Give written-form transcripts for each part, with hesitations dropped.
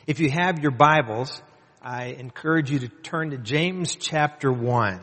If you have your Bibles, I encourage you to turn to James chapter 1.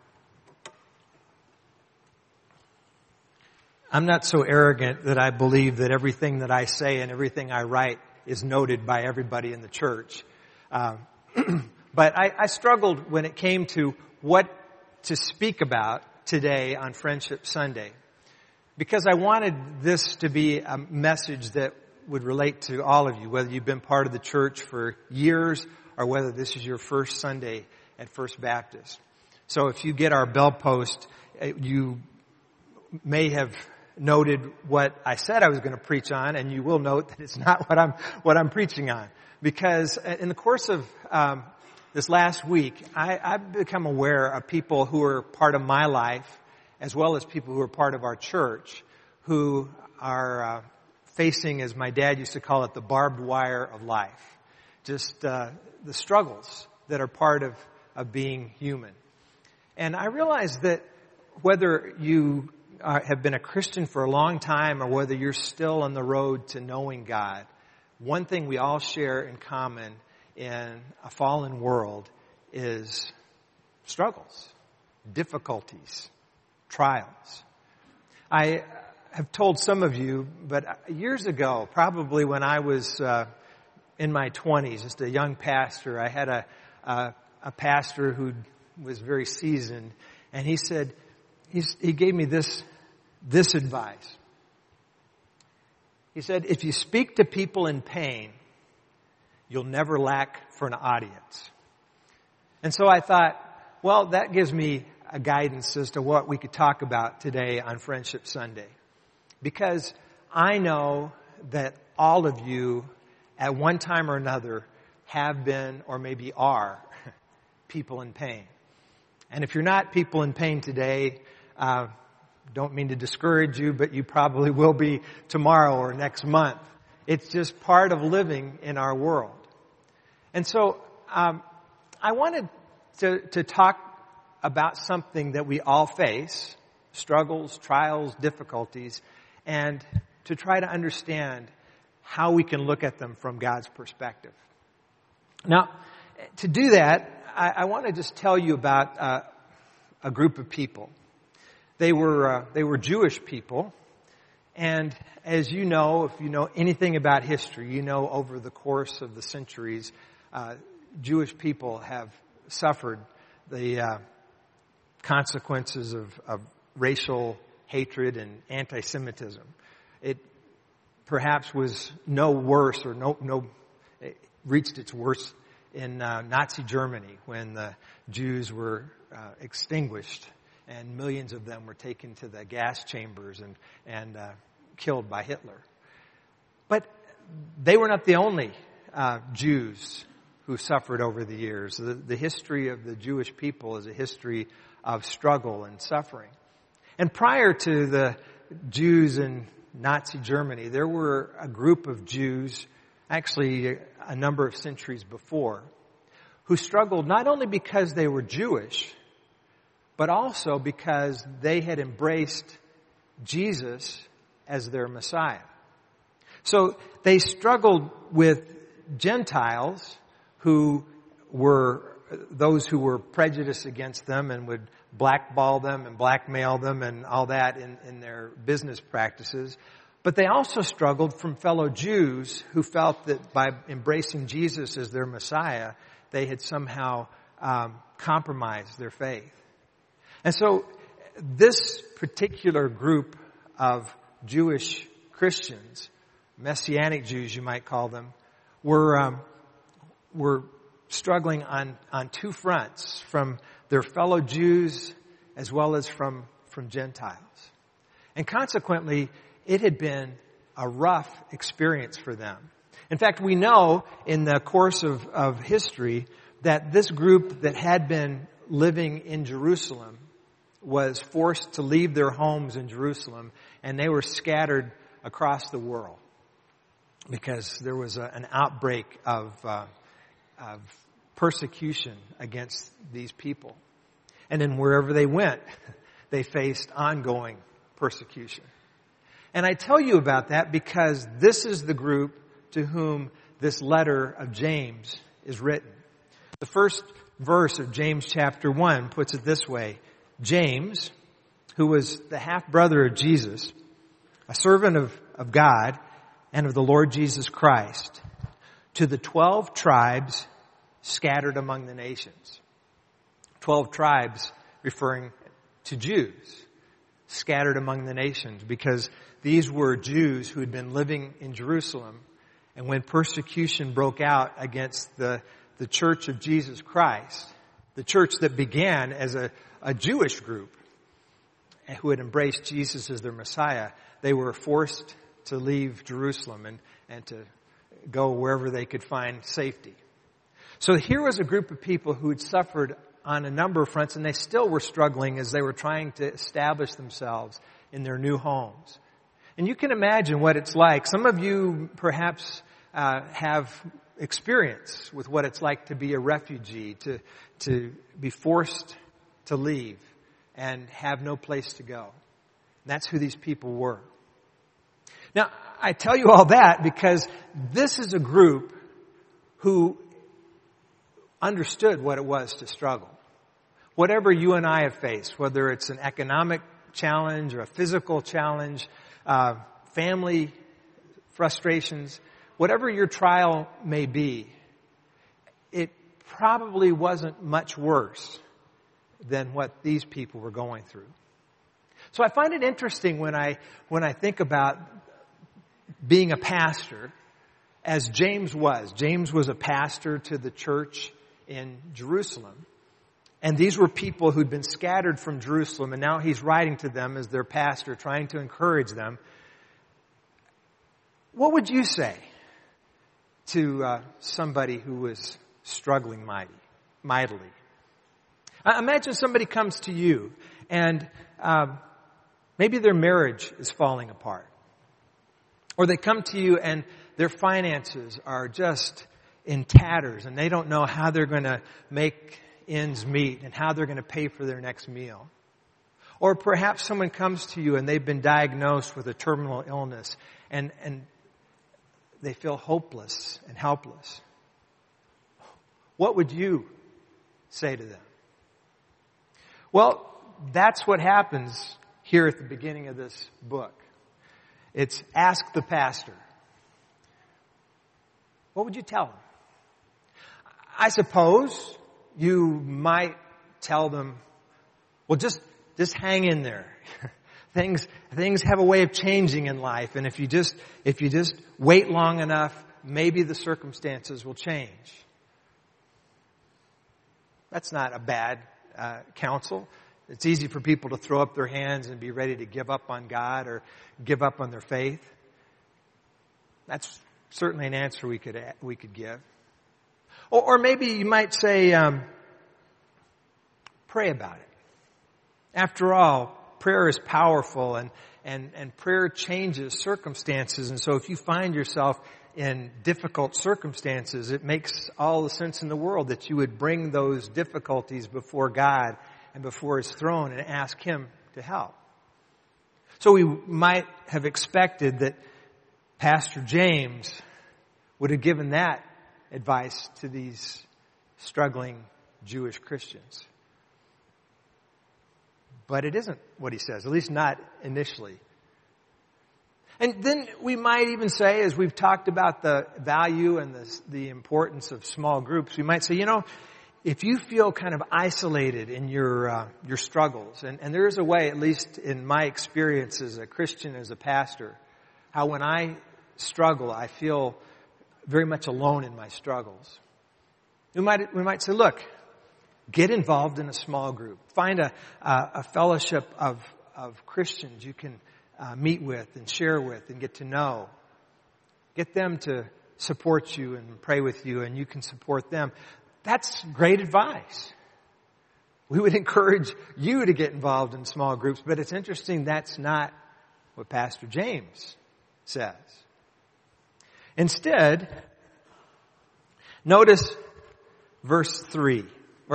I'm not so arrogant that I believe that everything that I say and everything I write is noted by everybody in the church. But I struggled when it came to what to speak about today on Friendship Sunday, because I wanted this to be a message that would relate to all of you, whether you've been part of the church for years or whether this is your first Sunday at First Baptist. So if you get our bell post, you may have noted what I said I was going to preach on, and you will note that it's not what I'm preaching on. Because in the course of this last week, I've become aware of people who are part of my life, as well as people who are part of our church, who are facing, as my dad used to call it, the barbed wire of life. Just the struggles that are part of being human. And I realize that whether you have been a Christian for a long time or whether you're still on the road to knowing God, one thing we all share in common in a fallen world is struggles, difficulties, trials. I have told some of you, but years ago, probably when I was in my 20s, just a young pastor, I had a pastor who was very seasoned, and he said, he gave me this advice. He said, if you speak to people in pain, you'll never lack for an audience. And so I thought, well, that gives me a guidance as to what we could talk about today on Friendship Sunday. Because I know that all of you, at one time or another, have been or maybe are people in pain. And if you're not people in pain today, don't mean to discourage you, but you probably will be tomorrow or next month. It's just part of living in our world. And so I wanted to talk about something that we all face, struggles, trials, difficulties, and to try to understand how we can look at them from God's perspective. Now, to do that, I want to just tell you about a group of people. They were Jewish people, and as you know, if you know anything about history, you know over the course of the centuries, Jewish people have suffered the consequences of racial hatred and anti-Semitism. It perhaps was no worse or it reached its worst in Nazi Germany when the Jews were extinguished and millions of them were taken to the gas chambers and killed by Hitler. But they were not the only Jews who suffered over the years. The history of the Jewish people is a history of struggle and suffering. And prior to the Jews in Nazi Germany, there were a group of Jews, actually a number of centuries before, who struggled not only because they were Jewish, but also because they had embraced Jesus as their Messiah. So they struggled with Gentiles who were those who were prejudiced against them and would blackball them and blackmail them and all that in their business practices. But they also struggled from fellow Jews who felt that by embracing Jesus as their Messiah, they had somehow compromised their faith. And so this particular group of Jewish Christians, Messianic Jews you might call them, were struggling on two fronts, from their fellow Jews as well as from Gentiles. And consequently, it had been a rough experience for them. In fact, we know in the course of history that this group that had been living in Jerusalem was forced to leave their homes in Jerusalem, and they were scattered across the world because there was an outbreak of persecution against these people. And then wherever they went, they faced ongoing persecution. And I tell you about that because this is the group to whom this letter of James is written. The first verse of James chapter 1 puts it this way. James, who was the half-brother of Jesus, a servant of God and of the Lord Jesus Christ, to the 12 tribes scattered among the nations. 12 tribes referring to Jews scattered among the nations, because these were Jews who had been living in Jerusalem. And when persecution broke out against the Church of Jesus Christ, the church that began as a Jewish group who had embraced Jesus as their Messiah, they were forced to leave Jerusalem and to go wherever they could find safety. So here was a group of people who had suffered on a number of fronts, and they still were struggling as they were trying to establish themselves in their new homes. And you can imagine what it's like. Some of you perhaps have experience with what it's like to be a refugee, to be forced to leave and have no place to go. And that's who these people were. Now, I tell you all that because this is a group who understood what it was to struggle. Whatever you and I have faced, whether it's an economic challenge or a physical challenge, family frustrations, whatever your trial may be, it probably wasn't much worse than what these people were going through. So I find it interesting when I think about being a pastor, as James was. James was a pastor to the church in Jerusalem. And these were people who'd been scattered from Jerusalem, and now he's writing to them as their pastor, trying to encourage them. What would you say to somebody who was struggling mightily? Imagine somebody comes to you, and maybe their marriage is falling apart. Or they come to you and their finances are just in tatters, and they don't know how they're going to make ends meet and how they're going to pay for their next meal. Or perhaps someone comes to you and they've been diagnosed with a terminal illness and they feel hopeless and helpless. What would you say to them? Well, that's what happens here at the beginning of this book. It's Ask the Pastor. What would you tell them? I suppose you might tell them, well, just hang in there. Things have a way of changing in life, and if you just wait long enough, maybe the circumstances will change. That's not a bad counsel. It's easy for people to throw up their hands and be ready to give up on God or give up on their faith. That's certainly an answer we could give. Or maybe you might say, pray about it. After all, prayer is powerful and prayer changes circumstances. And so if you find yourself in difficult circumstances, it makes all the sense in the world that you would bring those difficulties before God and before His throne and ask Him to help. So we might have expected that Pastor James would have given that advice to these struggling Jewish Christians. But it isn't what he says, at least not initially. And then we might even say, as we've talked about the value and the importance of small groups, we might say, if you feel kind of isolated in your struggles, and there is a way, at least in my experience as a Christian, as a pastor, how when I struggle, I feel very much alone in my struggles. We might say, look, get involved in a small group. Find a fellowship of Christians you can meet with and share with and get to know. Get them to support you and pray with you, and you can support them. That's great advice. We would encourage you to get involved in small groups, but it's interesting that's not what Pastor James says. Instead, notice verse 2.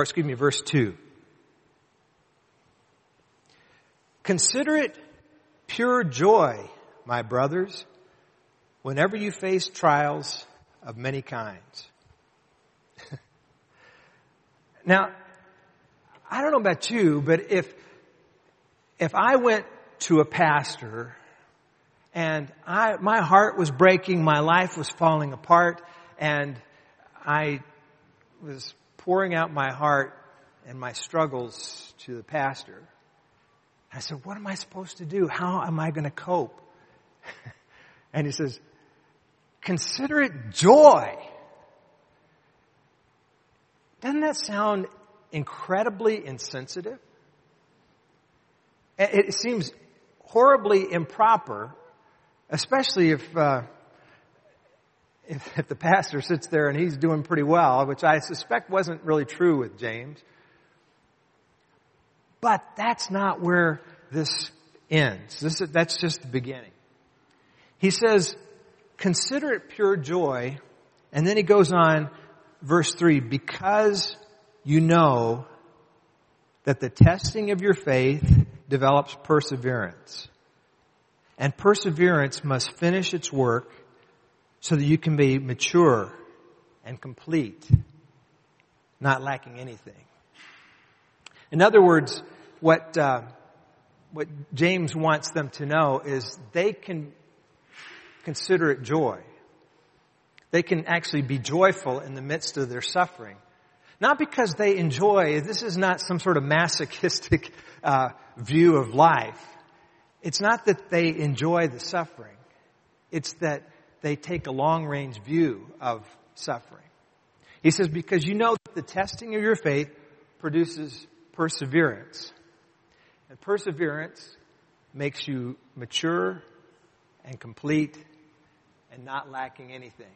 Consider it pure joy, my brothers, whenever you face trials of many kinds. Now, I don't know about you, but if I went to a pastor and my heart was breaking, my life was falling apart, and I was pouring out my heart and my struggles to the pastor, I said, what am I supposed to do? How am I going to cope? And he says, consider it joy. Doesn't that sound incredibly insensitive? It seems horribly improper, especially if the pastor sits there and he's doing pretty well, which I suspect wasn't really true with James. But that's not where this ends. That's just the beginning. He says, consider it pure joy, and then he goes on, verse 3, because you know that the testing of your faith develops perseverance. And perseverance must finish its work so that you can be mature and complete, not lacking anything. In other words, what James wants them to know is they can consider it joy. They can actually be joyful in the midst of their suffering. Not because they enjoy, this is not some sort of masochistic view of life. It's not that they enjoy the suffering. It's that they take a long-range view of suffering. He says, because you know that the testing of your faith produces perseverance. And perseverance makes you mature and complete and not lacking anything.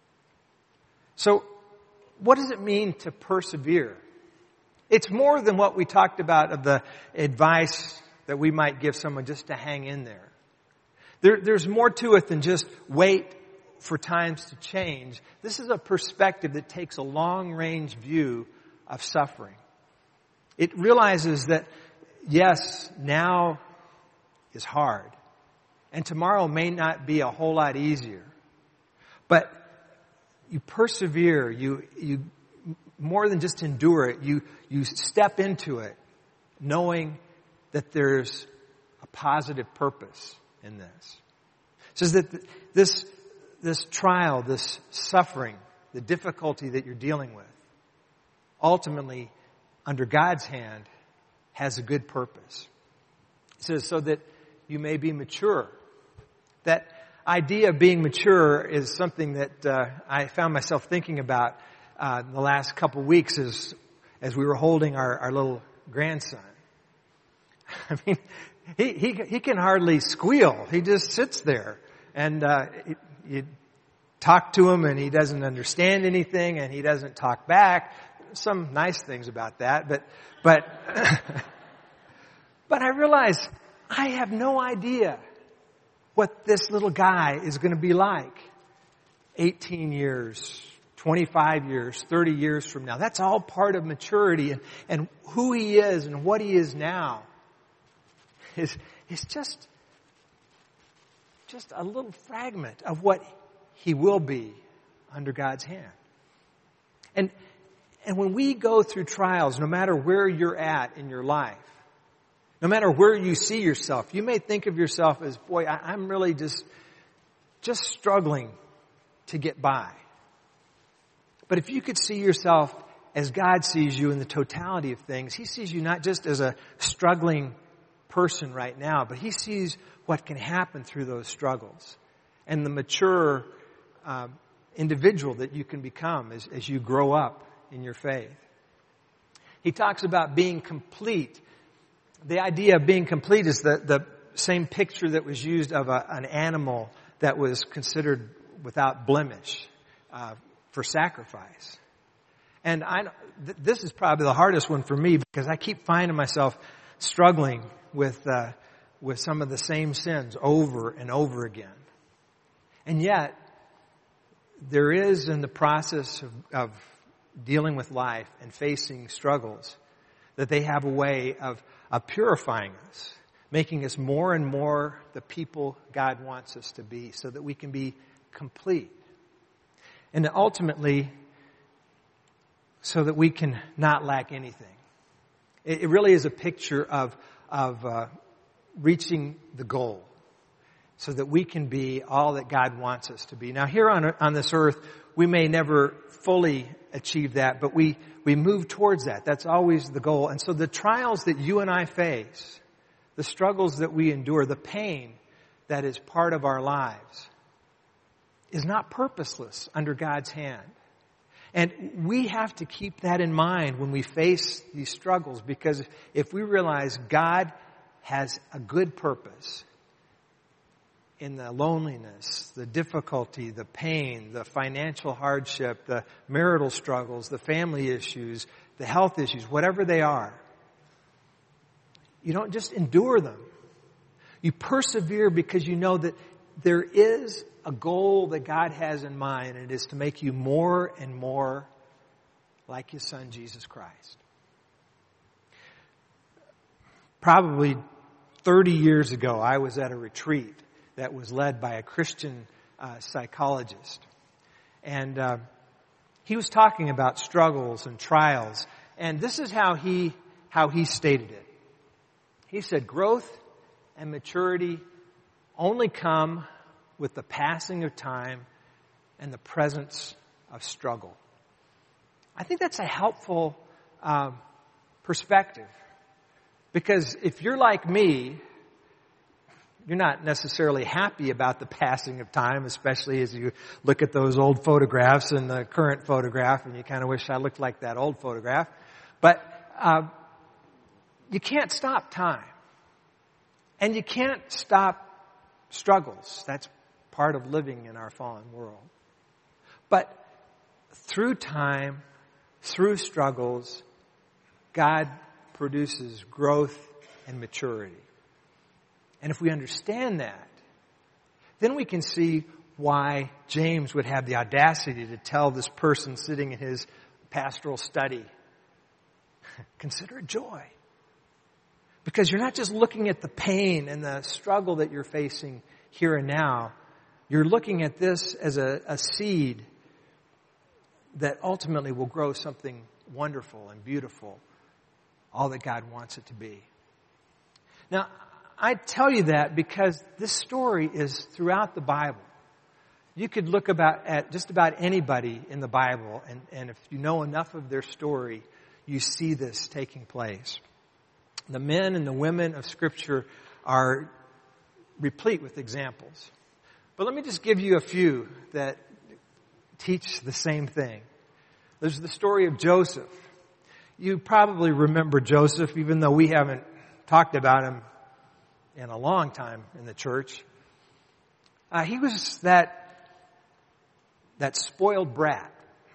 So, what does it mean to persevere? It's more than what we talked about of the advice that we might give someone just to hang in there. There's more to it than just wait for times to change. This is a perspective that takes a long-range view of suffering. It realizes that, yes, now is hard, and tomorrow may not be a whole lot easier. But you persevere, you more than just endure it, you step into it knowing that there's a positive purpose in this. It says that this trial, this suffering, the difficulty that you're dealing with, ultimately, under God's hand, has a good purpose. It says so that you may be mature. That idea of being mature is something that I found myself thinking about the last couple of weeks as we were holding our little grandson. I mean, he can hardly squeal. He just sits there, and you talk to him, and he doesn't understand anything, and he doesn't talk back. Some nice things about that, but I realize I have no idea what this little guy is going to be like 18 years, 25 years, 30 years from now. That's all part of maturity, and who he is and what he is now is just a little fragment of what he will be under God's hand. And when we go through trials, no matter where you're at in your life, no matter where you see yourself, you may think of yourself as, boy, I'm really just struggling to get by. But if you could see yourself as God sees you in the totality of things, He sees you not just as a struggling person right now, but He sees what can happen through those struggles and the mature individual that you can become as you grow up in your faith. He talks about being complete. The idea of being complete is the same picture that was used of an animal that was considered without blemish for sacrifice. And this is probably the hardest one for me because I keep finding myself struggling with some of the same sins over and over again. And yet, there is in the process of dealing with life and facing struggles that they have a way of purifying us, making us more and more the people God wants us to be so that we can be complete. And ultimately, so that we can not lack anything. It really is a picture of reaching the goal so that we can be all that God wants us to be. Now, here on this earth, we may never fully achieve that, but we move towards that. That's always the goal. And so the trials that you and I face, the struggles that we endure, the pain that is part of our lives, is not purposeless under God's hand. And we have to keep that in mind when we face these struggles, because if we realize God has a good purpose in the loneliness, the difficulty, the pain, the financial hardship, the marital struggles, the family issues, the health issues, whatever they are, you don't just endure them. You persevere because you know that there is a goal that God has in mind, and it is to make you more and more like His Son, Jesus Christ. Probably 30 years ago, I was at a retreat that was led by a Christian psychologist. And he was talking about struggles and trials. And this is how he stated it. He said, growth and maturity only come with the passing of time and the presence of struggle. I think that's a helpful perspective. Because if you're like me, you're not necessarily happy about the passing of time, especially as you look at those old photographs and the current photograph, and you kind of wish I looked like that old photograph. But you can't stop time. And you can't stop struggles. That's part of living in our fallen world. But through time, through struggles, God produces growth and maturity. And if we understand that, then we can see why James would have the audacity to tell this person sitting in his pastoral study, consider it joy. Because you're not just looking at the pain and the struggle that you're facing here and now. You're looking at this as a seed that ultimately will grow something wonderful and beautiful, all that God wants it to be. Now, I tell you that because this story is throughout the Bible. You could look at just about anybody in the Bible, and if you know enough of their story, you see this taking place. The men and the women of Scripture are replete with examples. But let me just give you a few that teach the same thing. There's the story of Joseph. You probably remember Joseph, even though we haven't talked about him in a long time in the church. He was that spoiled brat.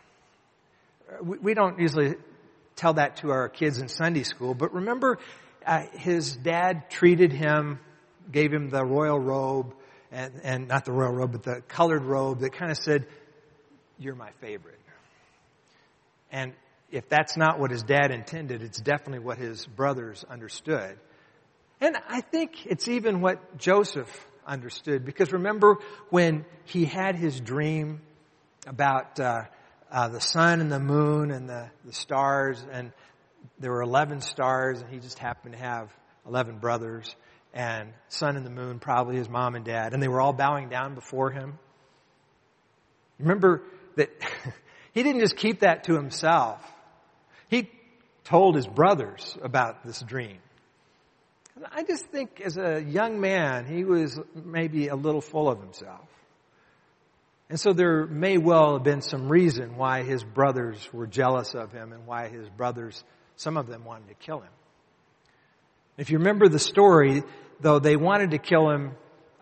We don't usually tell that to our kids in Sunday school, but remember his dad treated him, gave him the royal robe, and not the royal robe, but the colored robe that kind of said, "You're my favorite." And if that's not what his dad intended, it's definitely what his brothers understood. And I think it's even what Joseph understood, because remember when he had his dream about the sun and the moon and the stars, and there were 11 stars, and he just happened to have 11 brothers, and sun and the moon, probably his mom and dad, and they were all bowing down before him. Remember that he didn't just keep that to himself. He told his brothers about this dream. I just think as a young man, he was maybe a little full of himself. And so there may well have been some reason why his brothers were jealous of him and why his brothers, some of them, wanted to kill him. If you remember the story, though they wanted to kill him,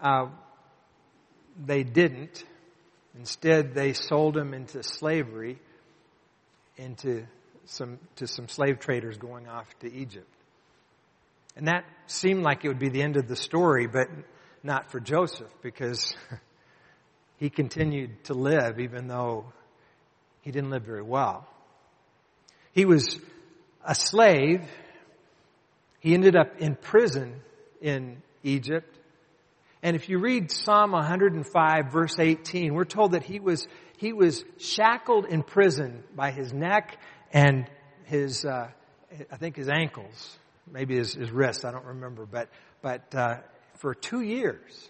they didn't. Instead, they sold him into slavery, to some slave traders going off to Egypt. And that seemed like it would be the end of the story, but not for Joseph, because he continued to live even though he didn't live very well. He was a slave. He ended up in prison in Egypt. And if you read Psalm 105, verse 18, we're told that he was he was shackled in prison by his neck and his, I think his ankles, maybe his wrists, I don't remember, but for 2 years.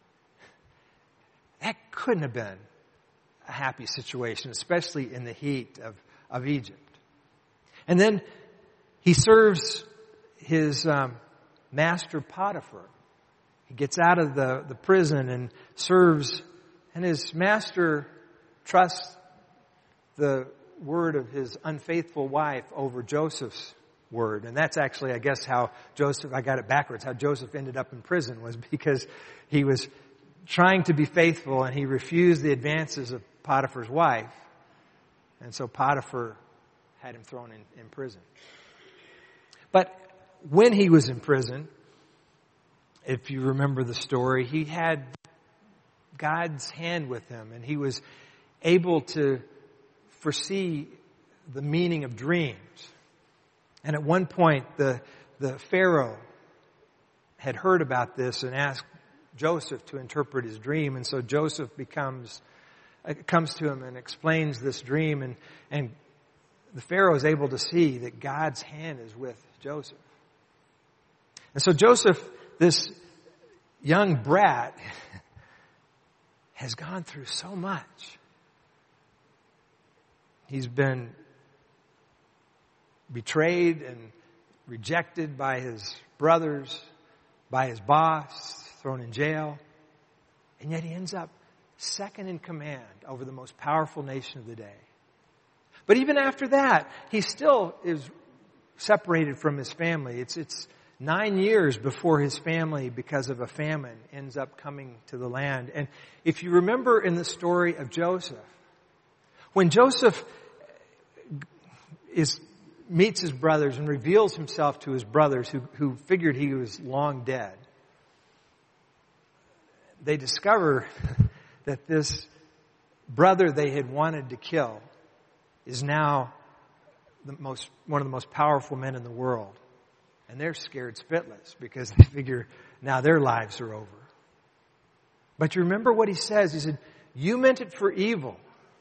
That couldn't have been a happy situation, especially in the heat of Egypt. And then he serves his master Potiphar. He gets out of the prison and serves, and his master trusts the word of his unfaithful wife over Joseph's word. And that's actually, I guess, how Joseph, I got it backwards, how Joseph ended up in prison was because he was trying to be faithful and he refused the advances of Potiphar's wife. And so Potiphar had him thrown in prison. But when he was in prison, if you remember the story, he had God's hand with him and he was able to foresee the meaning of dreams. And at one point, the Pharaoh had heard about this and asked Joseph to interpret his dream. And so Joseph comes to him and explains this dream. And the Pharaoh is able to see that God's hand is with Joseph. And so Joseph, this young brat, has gone through so much. He's been betrayed and rejected by his brothers, by his boss, thrown in jail. And yet he ends up second in command over the most powerful nation of the day. But even after that, he still is separated from his family. It's 9 years before his family, because of a famine, ends up coming to the land. And if you remember in the story of Joseph, when Joseph meets his brothers and reveals himself to his brothers who figured he was long dead, they discover that this brother they had wanted to kill is now one of the most powerful men in the world. And they're scared spitless because they figure now their lives are over. But you remember what he says? He said, "You meant it for evil,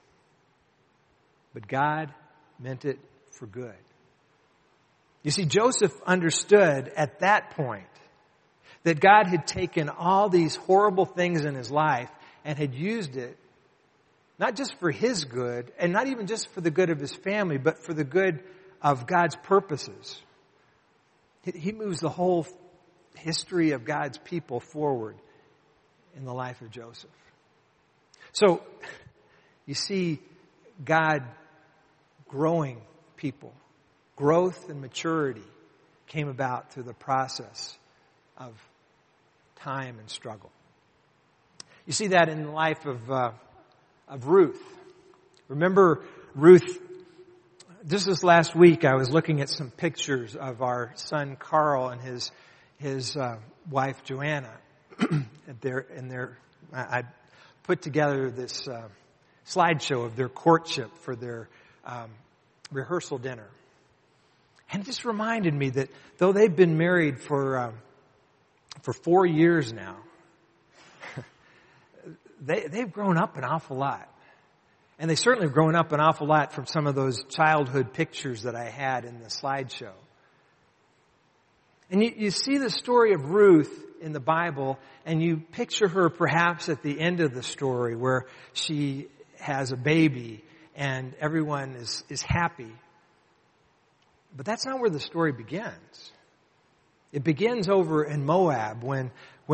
but God meant it for good." You see, Joseph understood at that point that God had taken all these horrible things in his life and had used it not just for his good, and not even just for the good of his family, but for the good of God's purposes. He moves the whole history of God's people forward in the life of Joseph. So, you see God growing people. Growth and maturity came about through the process of time and struggle. You see that in the life of Ruth. Remember Ruth, just this last week I was looking at some pictures of our son Carl and his wife Joanna. I put together this slideshow of their courtship for their rehearsal dinner. And it just reminded me that though they've been married for 4 years now, they've grown up an awful lot. And they certainly have grown up an awful lot from some of those childhood pictures that I had in the slideshow. And you see the story of Ruth in the Bible, and you picture her perhaps at the end of the story where she has a baby and everyone is happy. But that's not where the story begins. It begins over in Moab when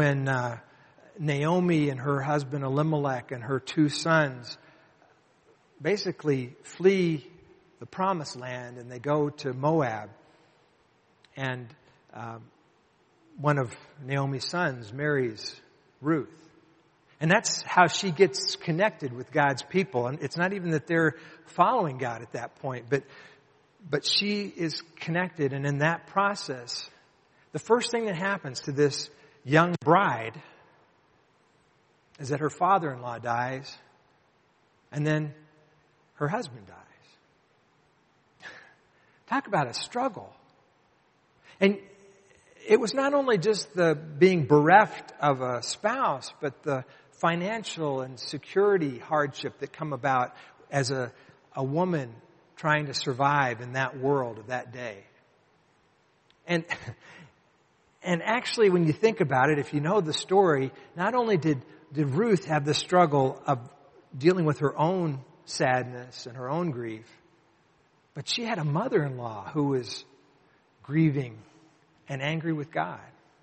Naomi and her husband Elimelech and her 2 sons basically flee the promised land and they go to Moab. And one of Naomi's sons marries Ruth. And that's how she gets connected with God's people. And it's not even that they're following God at that point, but she is connected. And in that process, the first thing that happens to this young bride is that her father-in-law dies, and then her husband dies. Talk about a struggle. And it was not only just the being bereft of a spouse, but the financial and security hardship that come about as a woman trying to survive in that world of that day. And actually, when you think about it, if you know the story, not only did Ruth have the struggle of dealing with her own sadness and her own grief, but she had a mother-in-law who was grieving and angry with God.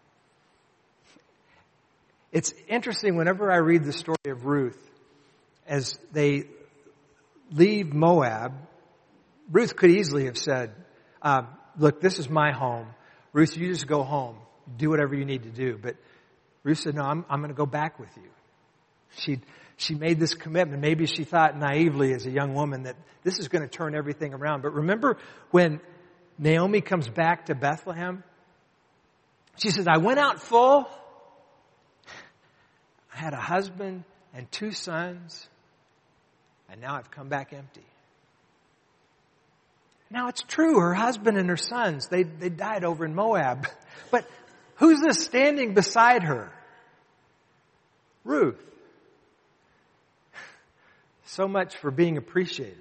It's interesting, whenever I read the story of Ruth, as they leave Moab, Ruth could easily have said, look, this is my home. Ruth, you just go home. Do whatever you need to do. But Ruth said, no, I'm going to go back with you. She made this commitment. Maybe she thought naively as a young woman that this is going to turn everything around. But remember when Naomi comes back to Bethlehem? She says, I went out full. I had a husband and 2 sons. And now I've come back empty. Now it's true, her husband and her sons, they died over in Moab. But who's this standing beside her? Ruth. So much for being appreciated.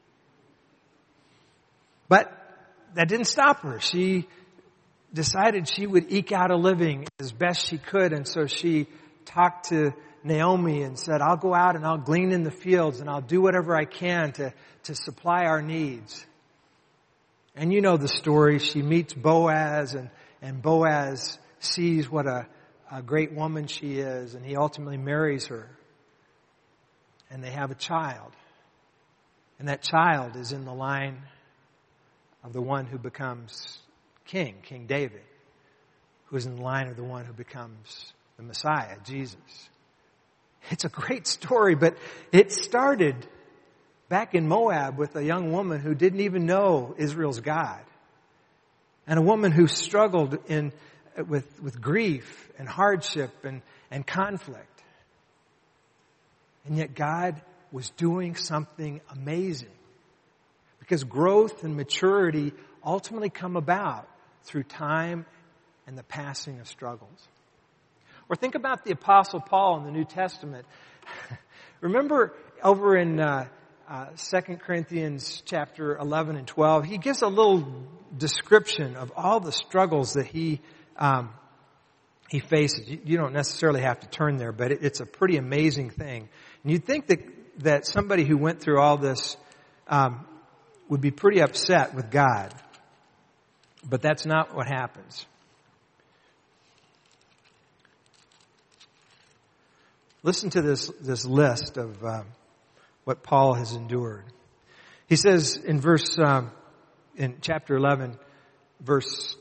But that didn't stop her. She decided she would eke out a living as best she could, and so she talked to Naomi and said, I'll go out and I'll glean in the fields and I'll do whatever I can to supply our needs. And you know the story. She meets Boaz, and Boaz sees what a great woman she is, and he ultimately marries her. And they have a child. And that child is in the line of the one who becomes king, King David, who is in the line of the one who becomes the Messiah, Jesus. It's a great story, but it started back in Moab with a young woman who didn't even know Israel's God. And a woman who struggled with grief and hardship and conflict. And yet God was doing something amazing. Because growth and maturity ultimately come about through time and the passing of struggles. Or think about the Apostle Paul in the New Testament. Remember over in 2 Corinthians chapter 11 and 12, he gives a little description of all the struggles that he faces. You don't necessarily have to turn there, but it's a pretty amazing thing. And you'd think that somebody who went through all this would be pretty upset with God. But that's not what happens. Listen to this list of what Paul has endured. He says in in chapter 11, verse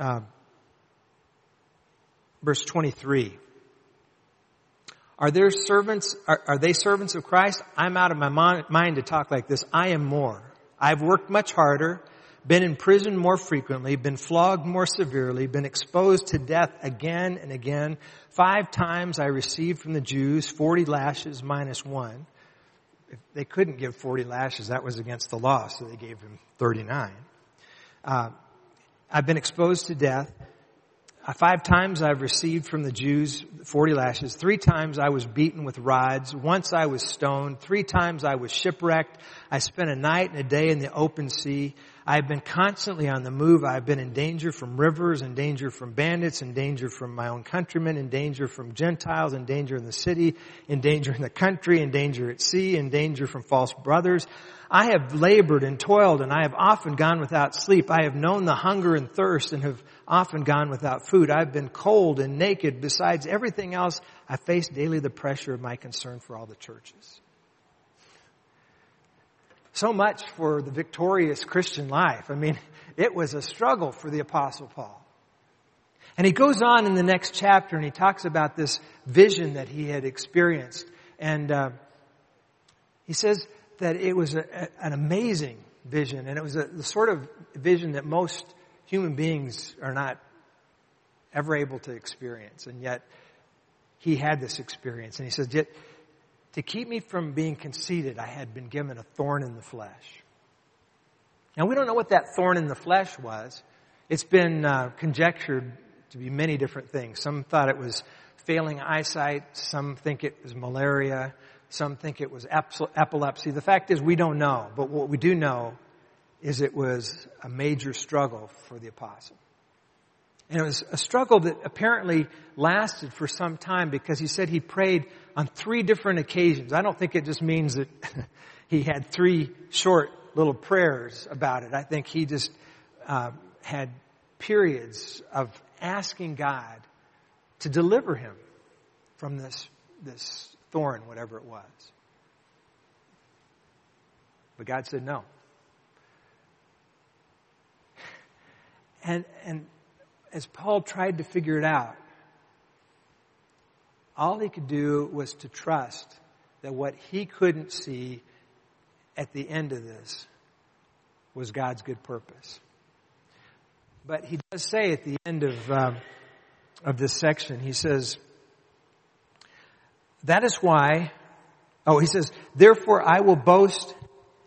23. Are they servants of Christ? I'm out of my mind to talk like this. I am more. I've worked much harder, been in prison more frequently, been flogged more severely, been exposed to death again and again. 5 times I received from the Jews 40 lashes minus 1. If they couldn't give 40 lashes, that was against the law, so they gave him 39. I've been exposed to death. 5 times I've received from the Jews 40 lashes. 3 times I was beaten with rods. Once I was stoned. 3 times I was shipwrecked. I spent a night and a day in the open sea. I've been constantly on the move. I've been in danger from rivers, in danger from bandits, in danger from my own countrymen, in danger from Gentiles, in danger in the city, in danger in the country, in danger at sea, in danger from false brothers. I have labored and toiled, and I have often gone without sleep. I have known the hunger and thirst and have often gone without food. I've been cold and naked. Besides everything else, I face daily the pressure of my concern for all the churches. So much for the victorious Christian life. I mean, it was a struggle for the Apostle Paul. And he goes on in the next chapter and he talks about this vision that he had experienced. And he says that it was an amazing vision. And it was the sort of vision that most human beings are not ever able to experience. And yet, he had this experience. And he says, yet, to keep me from being conceited, I had been given a thorn in the flesh. Now, we don't know what that thorn in the flesh was. It's been conjectured to be many different things. Some thought it was failing eyesight. Some think it was malaria. Some think it was epilepsy. The fact is we don't know. But what we do know is it was a major struggle for the apostle. And it was a struggle that apparently lasted for some time because he said he prayed on 3 different occasions. I don't think it just means that he had 3 short little prayers about it. I think he just had periods of asking God to deliver him from this thorn, whatever it was. But God said no. And as Paul tried to figure it out, all he could do was to trust that what he couldn't see at the end of this was God's good purpose. But he does say at the end of this section, he says, that is why, he says, therefore I will boast.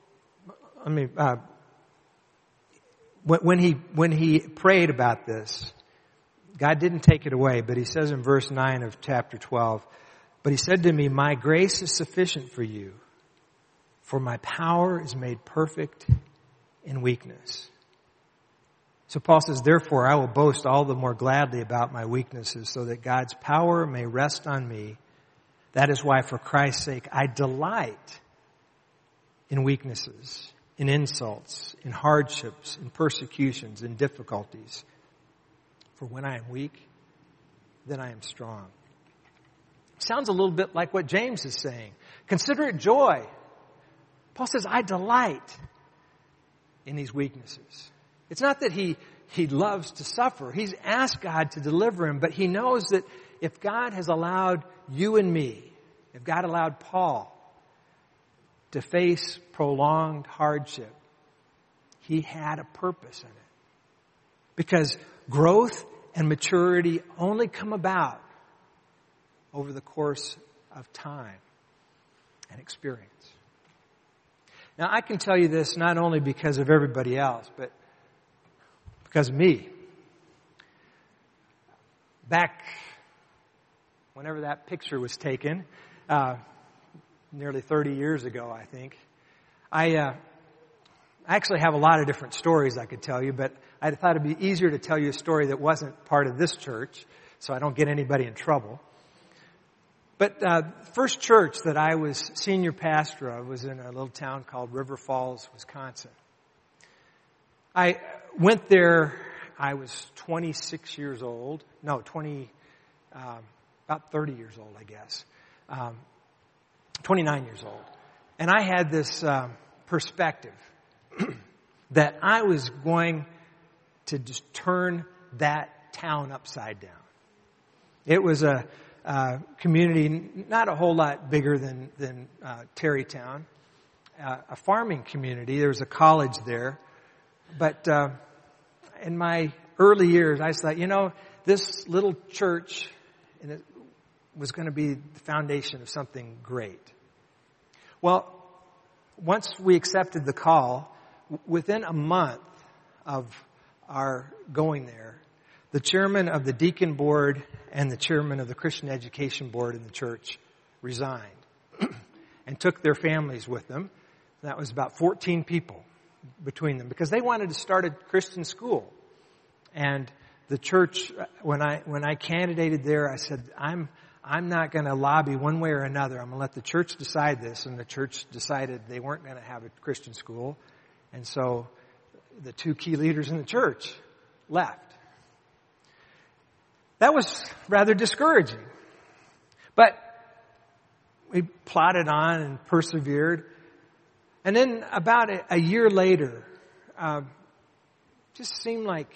When he prayed about this, God didn't take it away, but he says in verse 9 of chapter 12, but he said to me, my grace is sufficient for you, for my power is made perfect in weakness. So Paul says, therefore I will boast all the more gladly about my weaknesses, so that God's power may rest on me. That is why for Christ's sake I delight in weaknesses, in insults, in hardships, in persecutions, in difficulties. For when I am weak, then I am strong. Sounds a little bit like what James is saying. Consider it joy. Paul says, I delight in these weaknesses. It's not that he loves to suffer. He's asked God to deliver him, but he knows that if God has allowed you and me, if God allowed Paul to face prolonged hardship, he had a purpose in it. Because growth and maturity only come about over the course of time and experience. Now, I can tell you this not only because of everybody else, but because of me. Back whenever that picture was taken, nearly 30 years ago, I think, I actually have a lot of different stories I could tell you, but I thought it'd be easier to tell you a story that wasn't part of this church, so I don't get anybody in trouble. But first church that I was senior pastor of was in a little town called River Falls, Wisconsin. I went there, I was 26 years old. No, about 30 years old, I guess. 29 years old. And I had this perspective that I was going to just turn that town upside down. It was a community not a whole lot bigger than Terrytown, a farming community. There was a college there. But in my early years, I thought, this little church and it was going to be the foundation of something great. Well, once we accepted the call, within a month of our going there, the chairman of the deacon board and the chairman of the Christian education board in the church resigned and took their families with them. That was about 14 people between them because they wanted to start a Christian school. And the church, when I candidated there, I said, I'm not going to lobby one way or another. I'm going to let the church decide this. And the church decided they weren't going to have a Christian school. And so the two key leaders in the church left. That was rather discouraging. But we plodded on and persevered. And then about a year later, just seemed like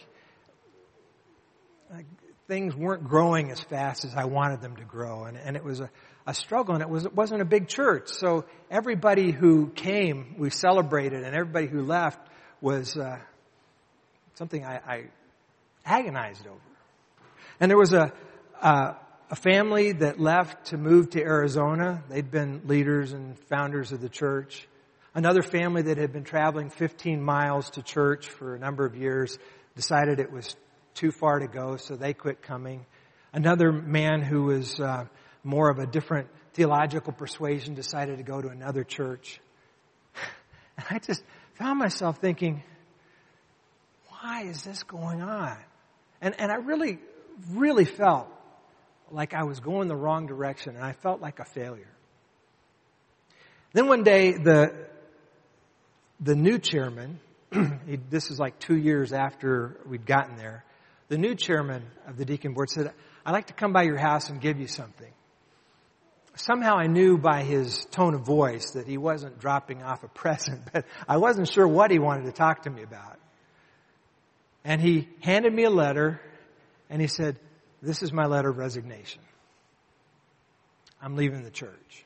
things weren't growing as fast as I wanted them to grow. And it was a struggle, and it wasn't a big church. So everybody who came, we celebrated, and everybody who left was something I agonized over. And there was a family that left to move to Arizona. They'd been leaders and founders of the church. Another family that had been traveling 15 miles to church for a number of years decided it was too far to go, so they quit coming. Another man who was more of a different theological persuasion decided to go to another church. And I just found myself thinking, why is this going on? And I really, really felt like I was going the wrong direction, and I felt like a failure. Then one day, the new chairman, this is like 2 years after we'd gotten there, the new chairman of the deacon board said, I'd like to come by your house and give you something. Somehow I knew by his tone of voice that he wasn't dropping off a present, but I wasn't sure what he wanted to talk to me about. And he handed me a letter, and he said, this is my letter of resignation. I'm leaving the church.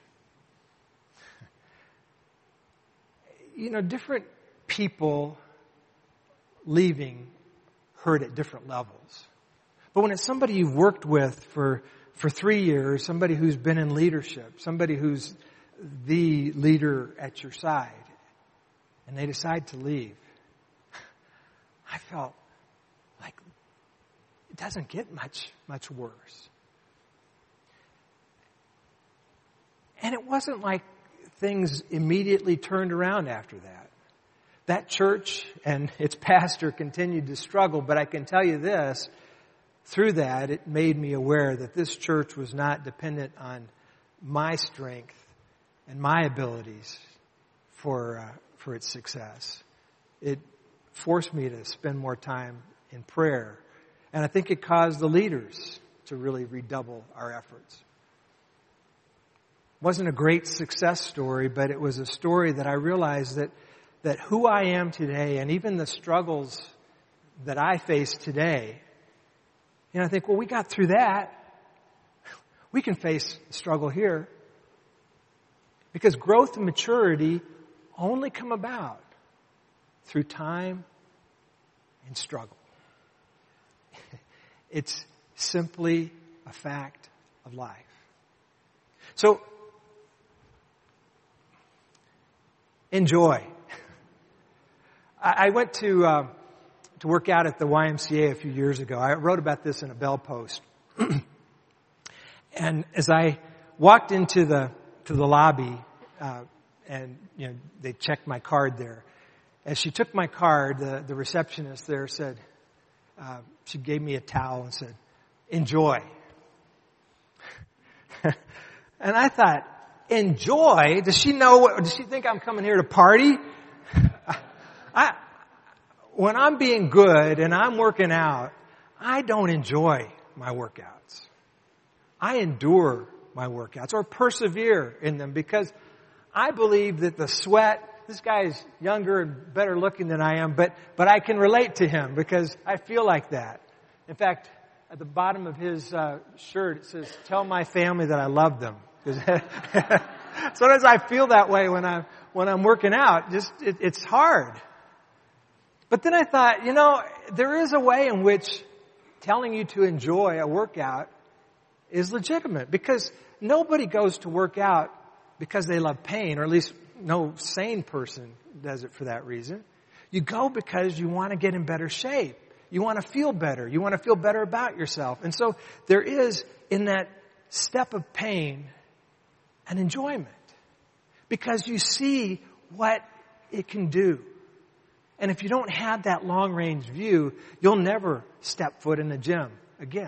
You know, different people leaving hurt at different levels. But when it's somebody you've worked with for 3 years, somebody who's been in leadership, somebody who's the leader at your side, and they decide to leave, I felt like it doesn't get much worse. And it wasn't like things immediately turned around after that. That church and its pastor continued to struggle, but I can tell you this, through that, it made me aware that this church was not dependent on my strength and my abilities for its success. It forced me to spend more time in prayer. And I think it caused the leaders to really redouble our efforts. It wasn't a great success story, but it was a story that I realized that who I am today and even the struggles that I face today, you know, I think, well, we got through that. We can face the struggle here. Because growth and maturity only come about through time and struggle. It's simply a fact of life. So, enjoy. I went to work out at the YMCA a few years ago. I wrote about this in a Bell Post. And as I walked into the lobby, and you know, they checked my card there. As she took my card, the receptionist there said, she gave me a towel and said, "Enjoy." And I thought, enjoy? Does she know? Does she think I'm coming here to party? When I'm being good and I'm working out, I don't enjoy my workouts. I endure my workouts or persevere in them because I believe that the sweat, this guy's younger and better looking than I am, but I can relate to him because I feel like that. In fact, at the bottom of his shirt it says, "Tell my family that I love them." Sometimes I feel that way when I'm working out. It's hard. But then I thought, you know, there is a way in which telling you to enjoy a workout is legitimate because nobody goes to work out because they love pain, or at least no sane person does it for that reason. You go because you want to get in better shape. You want to feel better. You want to feel better about yourself. And so there is, in that step of pain, an enjoyment because you see what it can do. And if you don't have that long-range view, you'll never step foot in the gym again.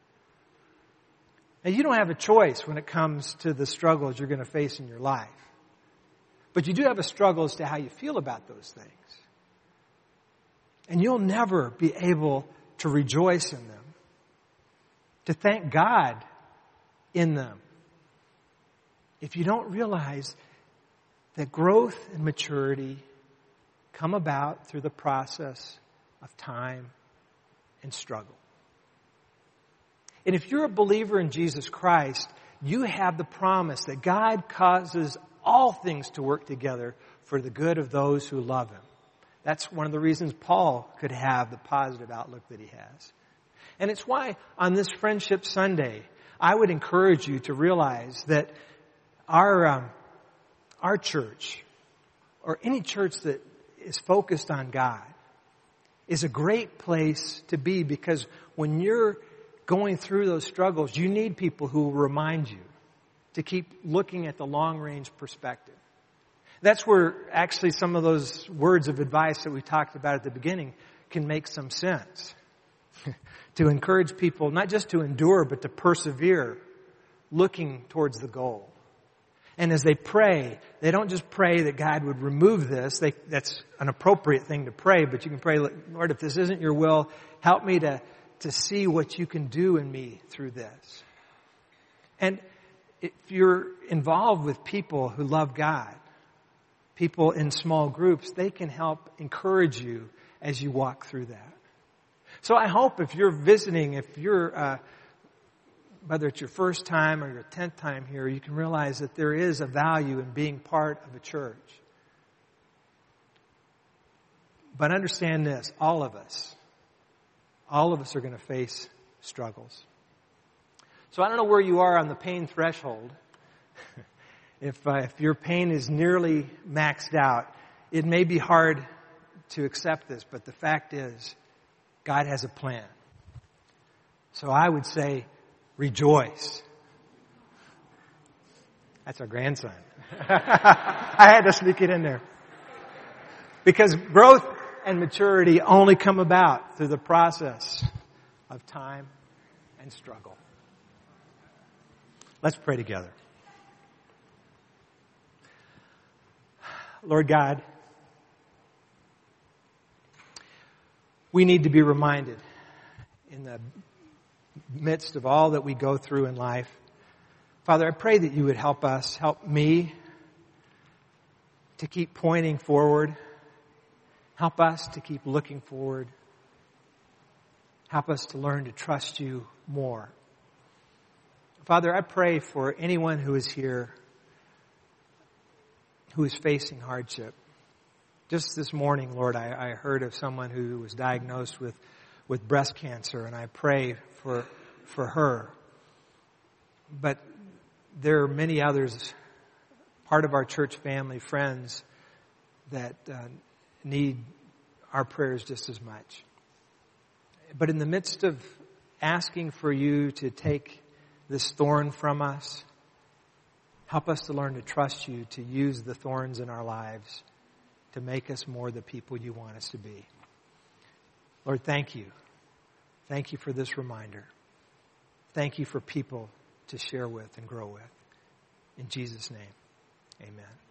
Now, you don't have a choice when it comes to the struggles you're going to face in your life. But you do have a struggle as to how you feel about those things. And you'll never be able to rejoice in them, to thank God in them, if you don't realize that growth and maturity come about through the process of time and struggle. And if you're a believer in Jesus Christ, you have the promise that God causes all things to work together for the good of those who love Him. That's one of the reasons Paul could have the positive outlook that he has. And it's why on this Friendship Sunday, I would encourage you to realize that our church, or any church that is focused on God, is a great place to be because when you're going through those struggles, you need people who will remind you to keep looking at the long-range perspective. That's where actually some of those words of advice that we talked about at the beginning can make some sense. To encourage people not just to endure, but to persevere, looking towards the goal. And as they pray, they don't just pray that God would remove this. That's an appropriate thing to pray, but you can pray, Lord, if this isn't your will, help me to see what you can do in me through this. And if you're involved with people who love God, people in small groups, they can help encourage you as you walk through that. So I hope if you're visiting, if you're, whether it's your first time or your 10th time here, you can realize that there is a value in being part of a church. But understand this, all of us are going to face struggles. So I don't know where you are on the pain threshold. If your pain is nearly maxed out, it may be hard to accept this, but the fact is, God has a plan. So I would say, rejoice. That's our grandson. I had to sneak it in there. Because growth and maturity only come about through the process of time and struggle. Let's pray together. Lord God, we need to be reminded in the midst of all that we go through in life. Father, I pray that you would help us, help me to keep pointing forward. Help us to keep looking forward. Help us to learn to trust you more. Father, I pray for anyone who is here who is facing hardship. Just this morning, Lord, I heard of someone who was diagnosed with breast cancer, and I pray for her. But there are many others, part of our church family, friends, that need our prayers just as much. But in the midst of asking for you to take this thorn from us, help us to learn to trust you, to use the thorns in our lives to make us more the people you want us to be. Lord, thank you. Thank you for this reminder. Thank you for people to share with and grow with. In Jesus' name, amen.